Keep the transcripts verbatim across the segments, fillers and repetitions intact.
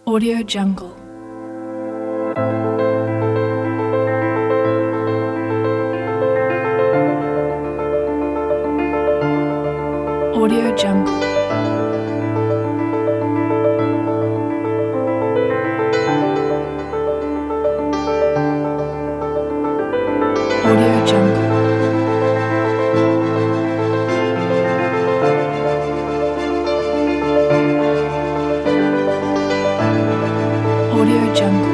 Audio Jungle. Audio Jungle. Audio Jungle. Audio Jungle.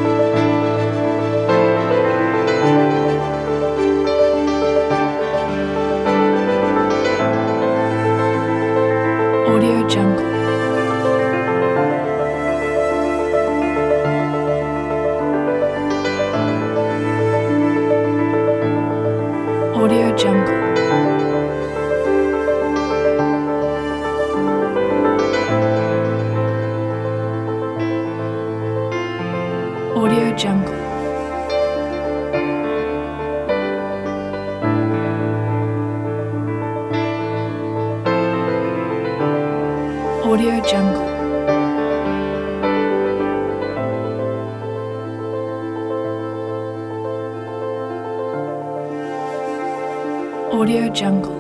Audio Jungle. Audio Jungle. Audio Jungle. Audio Jungle. Audio Jungle.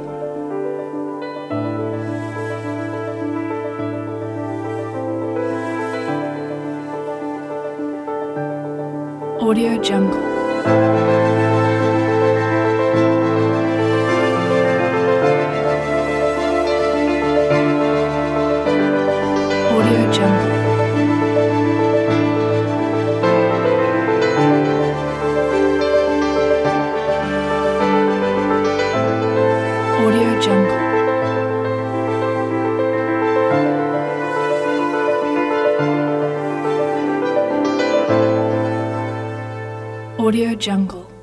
Audio Jungle. Audio Jungle. Audio Jungle. Audio Jungle.